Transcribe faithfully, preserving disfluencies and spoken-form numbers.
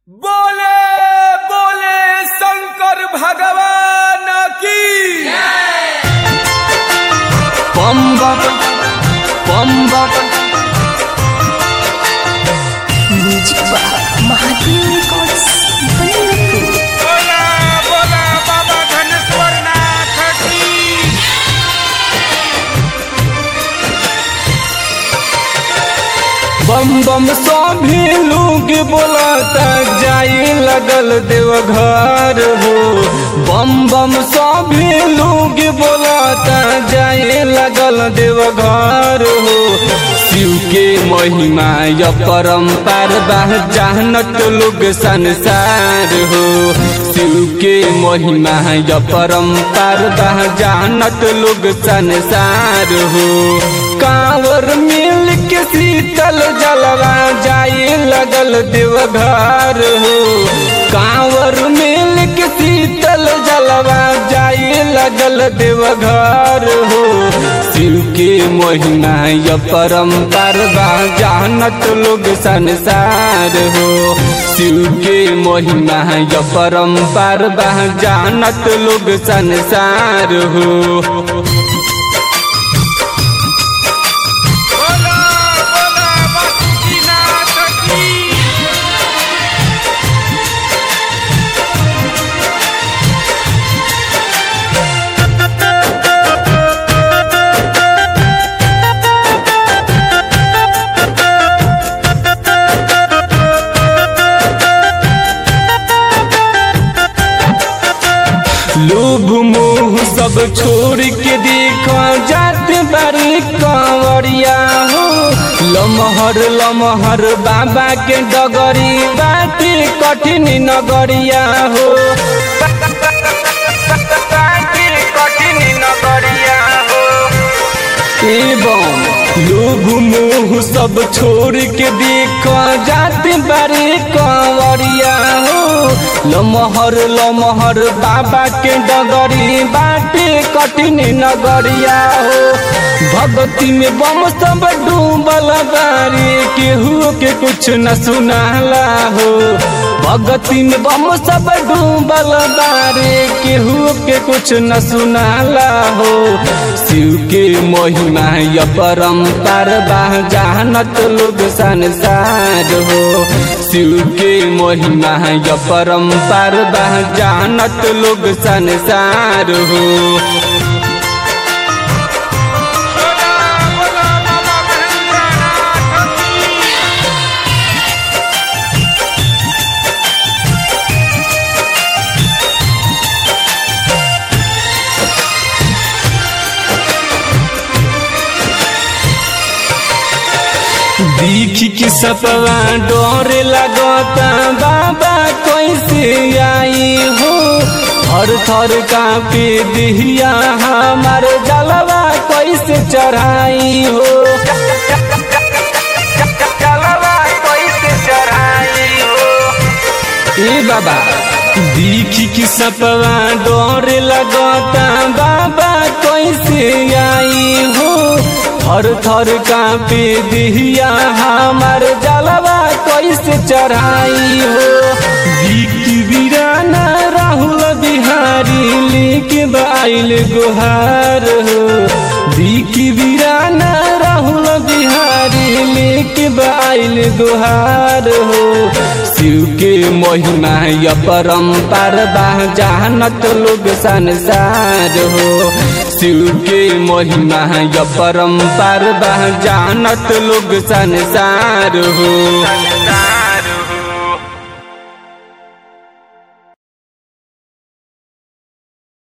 बोले बोले शंकर भगवान की बम बम बम बम म्यूजिक महादेव रिकॉर्ड्स बनियापुर। बोला बोला बाबा धनेश्वर नाथ की बम बम सभी लोग बोलता जाए लगल देवघर हो। बम बम सभी लोग बोलता जाए लगल देवघर हो। शिव के महिमा या परम्पार बा जानत लोग संसार हो। शिव के महिमा या परम्पार बा जानत लोग संसार हो। कांवर मिल के शीतल जलवा जाए लगल देवघर हो। कांवर मिल के शीतल जलवा जाए लगल देवघर हो। शिव के महिमा या परम्पार बा जानत लोग संसार हो। शिव के महिमा या परम्पार बा जानत लोग संसार हो। बोला बोला बासुकीनाथ की लोभ मोह सब छोड़ के देखो जात बारी कंवरिया हो। लमहर लमहर बाबा के डगरी बाटे कठिन नगरिया हो। बाटे कठिन नगरिया हो। एवं लोभ मोह सब छोड़ के देखो जात बारी कंवरिया हो। लमहर लमहर बाबा के डगरी बाटे कठिन नगरिया हो। भक्ति में बम सब डूबल बारी केहू के कुछ न सुनाला हो। भक्ति में बम सब डूबल बारी केहू के कुछ न सुनाला हो। शिव के महिमा या परम्पार बा जानत लोग संसार हो। शिव के महिमा या परम्पार बा जानत लोग संसार हो। बोला बोला बाबा महेंद्रनाथ की दीख की सपवा डोर लगता बाबा कैसे आई हो। हर थर कांपे दिहिया हमार जलवा कैसे चढ़ाई हो। जलवा कैसे चढ़ाई हो। ए बाबा दीख की सपवा डोर लगता बाबा कैसे आई हो। हर थर कांपे दिहिया हमार जलवा कैसे चढ़ाई हो। बिकी वीराना राहुल बिहारी लेके बाइल गुहार हो। बिकी वीराना राहुल बिहारी लेके बाइल गुहार हो। शिव के महिमा या परम्पार बा जानत लोग संसार हो। शिव के महिमा या परम्पार बा जानत लोग संसार हो।